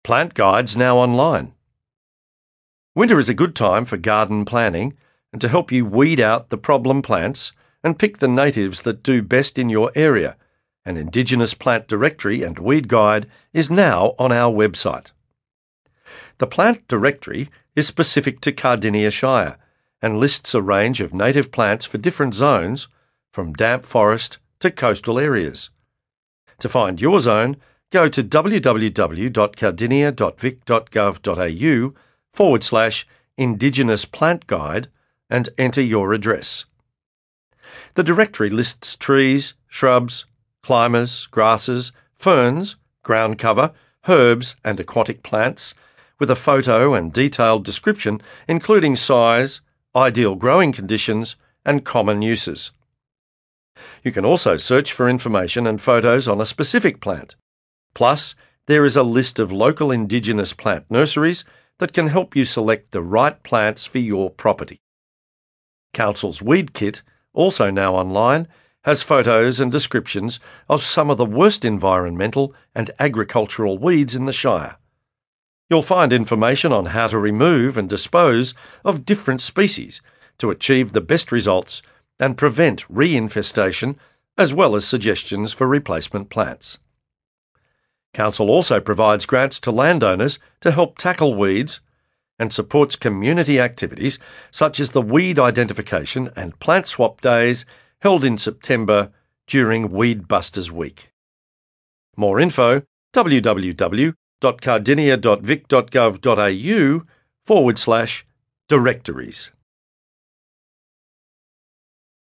Plant guides now online. Winter is a good time for garden planning and to help you weed out the problem plants and pick the natives that do best in your area. An Indigenous plant directory and weed guide is now on our website. The plant directory is specific to Cardinia Shire and lists a range of native plants for different zones, from damp forest to coastal areas. To find your zone, go to www.cardinia.vic.gov.au/Indigenous Plant Guide and enter your address. The directory lists trees, shrubs, climbers, grasses, ferns, ground cover, herbs and aquatic plants, with a photo and detailed description including size, ideal growing conditions and common uses. You can also search for information and photos on a specific plant. Plus, there is a list of local Indigenous plant nurseries that can help you select the right plants for your property. Council's Weed Kit, also now online, has photos and descriptions of some of the worst environmental and agricultural weeds in the Shire. You'll find information on how to remove and dispose of different species to achieve the best results and prevent reinfestation, as well as suggestions for replacement plants. Council also provides grants to landowners to help tackle weeds and supports community activities such as the Weed Identification and Plant Swap Days held in September during Weed Busters Week. More info, www.cardinia.vic.gov.au/directories.